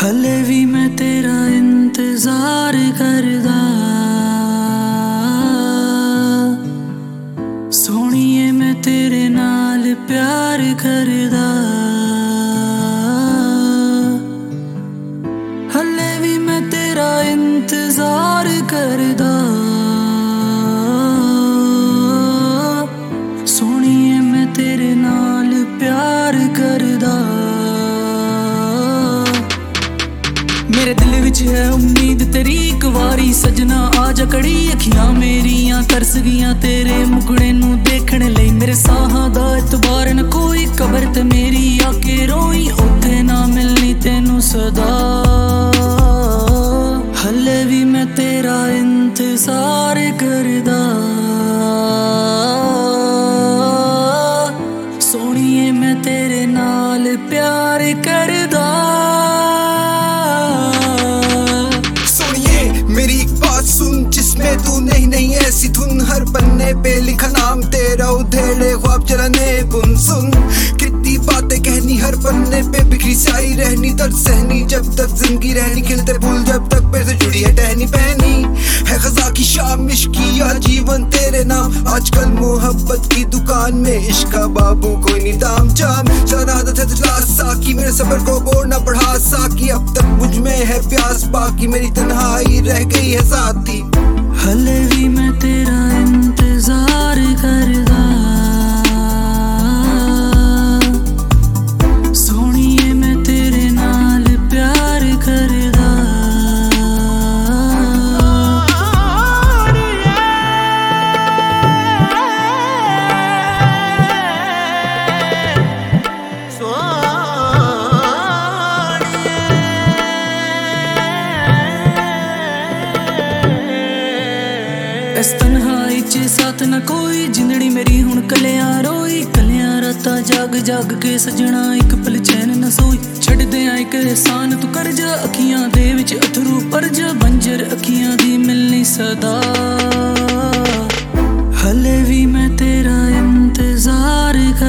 हले भी मैं तेरा इंतजार करदा, सोहणिए मैं तेरे नाल प्यार करदा। हले भी मैं तेरा इंतजार करदा, सोहणिए मैं तेरे नाल प्यार करदा। मेरे दिल विच है उम्मीद तेरी एक वारी सजना आ जा कड़ी अखियां मेरियां तरस गईयां तेरे मुखड़े नू देखने लई। मेरे साहां दा इतबार न कोई कबर ते मेरी आके रोई उत्थे ना मिलनी तेनू सदा। हले भी मैं तेरा इंतजार करदा, सोहणिए मैं तेरे नाल प्यार करदा। मेरी एक बात सुन जिसमें तू नहीं ऐसी धुन, हर पन्ने पे लिखा नाम तेरा उधेड़े ख्वाब चलाने बुन। सुन कितनी बातें कहनी, हर पन्ने पे बिखरी स्याही रहनी, दर्द सहनी जब तक जिंदगी रहनी, खिलते फूल जब तक पैर से जुड़ी है टहनी पहनी है। खजा की शाम इश्की या जीवन तेरे नाम, आजकल मोहब्बत की दुकान में इश्क का बाबू कोई नहीं दाम जाम। शरारत है तुझला साकी, मेरे सफर को बोलना पढ़ा साकी, अब तक मुझ में है प्यास बाकी, मेरी तन्हाई रह गई है साथी। हले भी मैं तेरा इंतजार करदा, सोहणिए मैं तेरे नाल प्यार करदा। इस तन्हाई च साथ न कोई, जिंदड़ी मेरी हुण कलियां रोई, कलियां रातां जाग जाग के सजना एक पल चैन न सोई। छड़ दियां एक एहसान तू कर जा, अखियां दे विच अथरू भर जा, बंजर अखियां दी मिलनी सदा। हले भी मैं तेरा इंतजार